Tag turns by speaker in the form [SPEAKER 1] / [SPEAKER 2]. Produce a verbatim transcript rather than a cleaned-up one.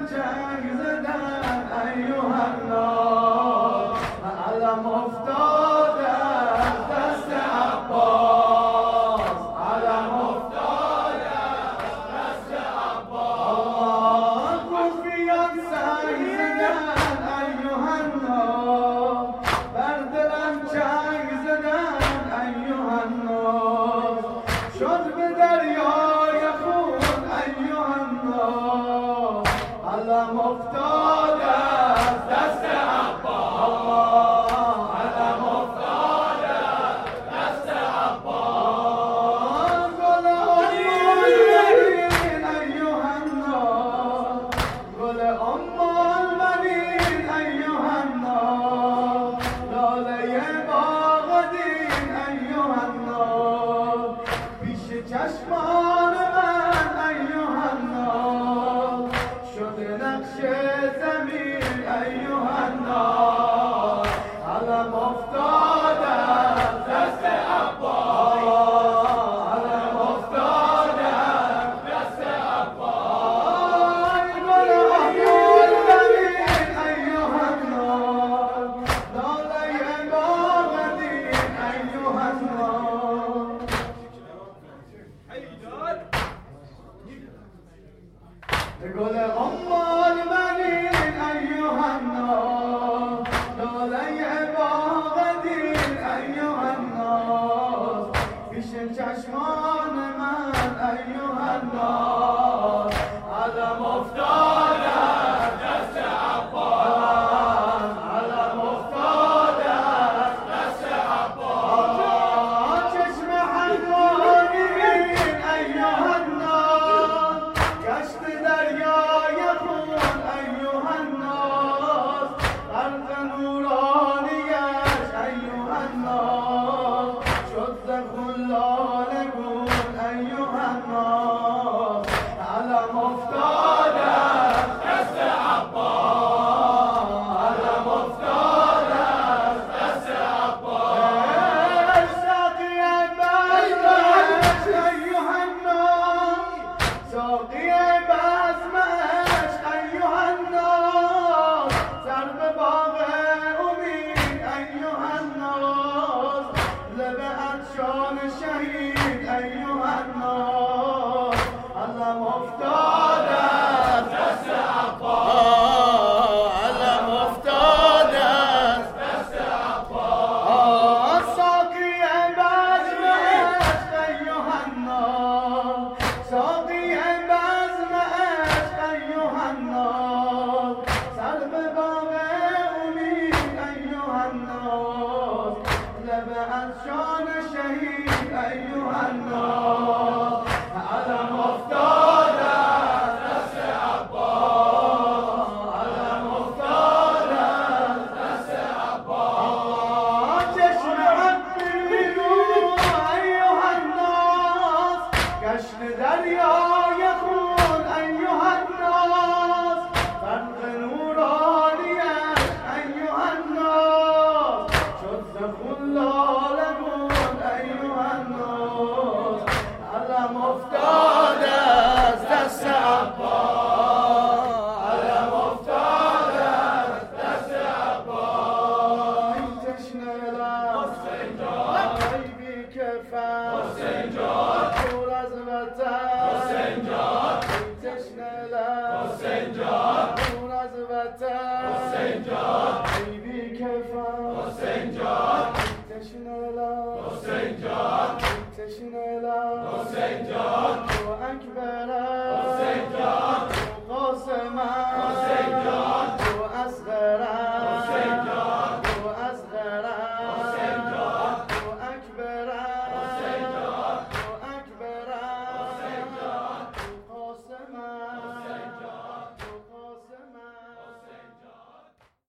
[SPEAKER 1] جنگ زدن ایها الناس، علم افتاده از دست عباس، علم افتاده از دست عباس. کوفیان سنگ زدن ایها الناس، بر دلم جنگ زدن ایها الناس، شد به دریای خون ایها الناس، علم افتاده از دست عباس، علم افتاده از دست عباس. گل ام المؤمنین ایها الناس، گل ام المؤمنین ایها الناس، لاله باغ دین ایها الناس، پیش چشمان من ایها الناس، شده نقش زمین ایها الناس، علم افتاده از دست عباس، علم افتاده از دست عباس. گل ام المؤمنین ایها الناس، لاله باغ دین ایها الناس. گل ام المؤمنین ایها الناس، لاله باغ دین ایها الناس، پیش چشمان من ایها الناس، علم افتاده از دست عباس، علم افتاده از دست عباس. چشم حقانیین ایها الناس، گشت دریای خون ایها الناس، غرق نورانیش ایها الناس، شد ز خون لاله گون ایها الناس، علم افتاده از دست عباس، علم افتاده از دست عباس. ساقی بزمش ایها الناس، ساقی بزمش ایها الناس، سر به باغ امید ایها الناس، لب عطشان شهید ایها الناس، علم افتاده از دست عباس، علم افتاده از دست عباس. ساقی بزمش ایها الناس، ساقی بزمش ایها الناس، سر به باغ امید ایها الناس، لب عطشان شهید ایها الناس، علم افتاده از دست عباس، علم افتاده از دست عباس. چشم حق بینو ایها الناس، گشت دریای خون ایها الناس، فرق نورانیش ایها الناس، شد ز خون لاله گون ایها الناس، علم افتاده از دست عباس، علم افتاده از دست عباس. این تشنه لب حسین جان، ای بی کفن حسین جان، دور از وطن حسین جان، این تشنه لب حسین جان، دور از وطن حسین جان، ای بی کفن حسین جان، تشنه لب حسین جان، تشنه لب حسین جان، تو اکبر